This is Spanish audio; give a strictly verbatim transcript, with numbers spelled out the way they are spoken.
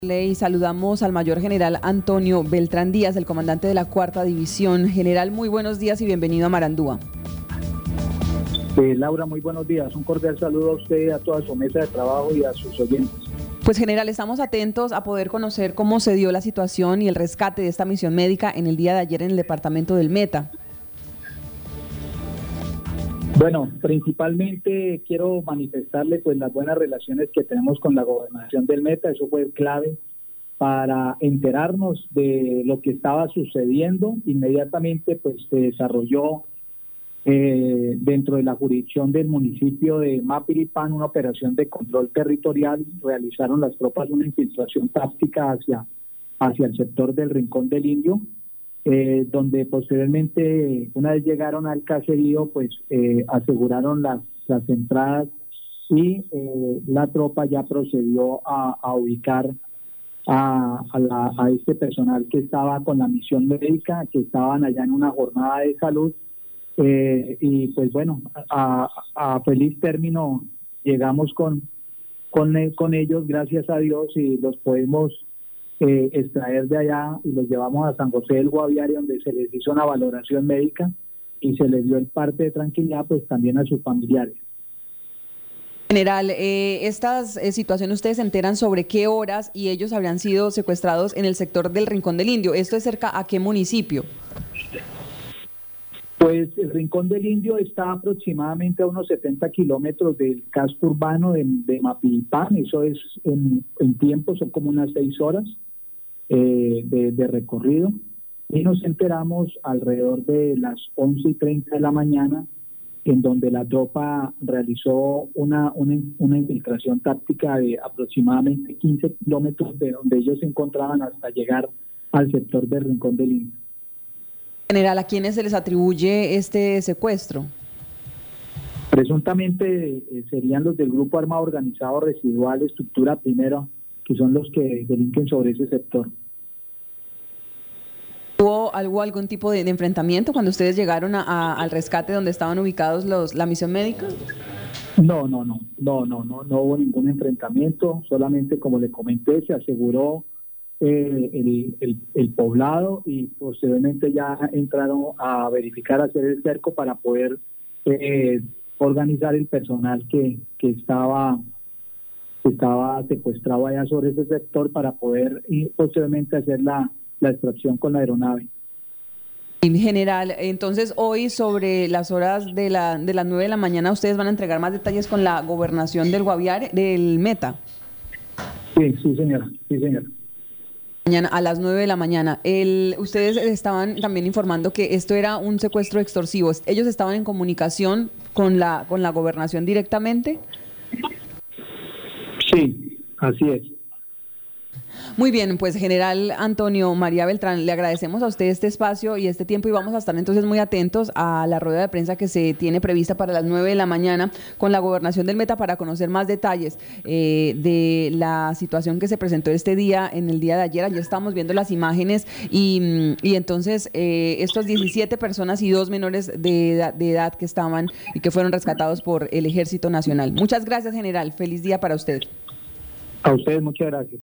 Y saludamos al mayor general Antonio Beltrán Díaz, el comandante de la cuarta división. General, muy buenos días y bienvenido a Marandúa. Eh, Laura, muy buenos días. Un cordial saludo a usted, a toda su mesa de trabajo y a sus oyentes. Pues general, estamos atentos a poder conocer cómo se dio la situación y el rescate de esta misión médica en el día de ayer en el departamento del Meta. Bueno, principalmente quiero manifestarle pues las buenas relaciones que tenemos con la gobernación del Meta. Eso fue clave para enterarnos de lo que estaba sucediendo. Inmediatamente pues se desarrolló eh, dentro de la jurisdicción del municipio de Mapiripán una operación de control territorial. Realizaron las tropas una infiltración táctica hacia, hacia el sector del Rincón del Indio. Eh, donde posteriormente, una vez llegaron al caserío, pues eh, aseguraron las, las entradas y eh, la tropa ya procedió a, a ubicar a, a, la, a este personal que estaba con la misión médica, que estaban allá en una jornada de salud, eh, y pues bueno, a, a feliz término llegamos con, con, con ellos, gracias a Dios, y los podemos Eh, extraer de allá y los llevamos a San José del Guaviare, donde se les hizo una valoración médica y se les dio el parte de tranquilidad pues también a sus familiares. General, eh, estas eh, situaciones ustedes se enteran sobre qué horas y ellos habrían sido secuestrados en el sector del Rincón del Indio. ¿Esto es cerca a qué municipio? Pues el Rincón del Indio está aproximadamente a unos setenta kilómetros del casco urbano de, de Mapiripán. Eso es en, en tiempo, son como unas seis horas eh, de, de recorrido. Y nos enteramos alrededor de las once y treinta de la mañana, en donde la tropa realizó una, una, una infiltración táctica de aproximadamente quince kilómetros de donde ellos se encontraban hasta llegar al sector del Rincón del Indio. General, ¿a quiénes se les atribuye este secuestro? Presuntamente eh, serían los del Grupo Armado Organizado Residual Estructura Primera, que son los que delinquen sobre ese sector. ¿Hubo algo, algún tipo de, de enfrentamiento cuando ustedes llegaron a, a, al rescate donde estaban ubicados los, la misión médica? No, no, no, no, no, no, no hubo ningún enfrentamiento, solamente como le comenté, se aseguró Eh, el, el, el poblado y posteriormente ya entraron a verificar, a hacer el cerco para poder eh, organizar el personal que, que estaba que estaba secuestrado allá sobre ese sector para poder y posteriormente hacer la, la extracción con la aeronave. En general, entonces hoy sobre las horas de, la, de las nueve de la mañana ustedes van a entregar más detalles con la gobernación del Guaviare, del Meta. Sí, sí señora, sí señora. Mañana a las nueve de la mañana. El, ustedes estaban también informando que esto era un secuestro extorsivo. ¿Ellos estaban en comunicación con la con la gobernación directamente? Sí, así es. Muy bien, pues general Antonio María Beltrán, le agradecemos a usted este espacio y este tiempo y vamos a estar entonces muy atentos a la rueda de prensa que se tiene prevista para las nueve de la mañana con la gobernación del Meta para conocer más detalles eh, de la situación que se presentó este día, en el día de ayer. Ayer estábamos viendo las imágenes y, y entonces eh, estas diecisiete personas y dos menores de edad, de edad que estaban y que fueron rescatados por el Ejército Nacional. Muchas gracias, general. Feliz día para usted. A ustedes muchas gracias.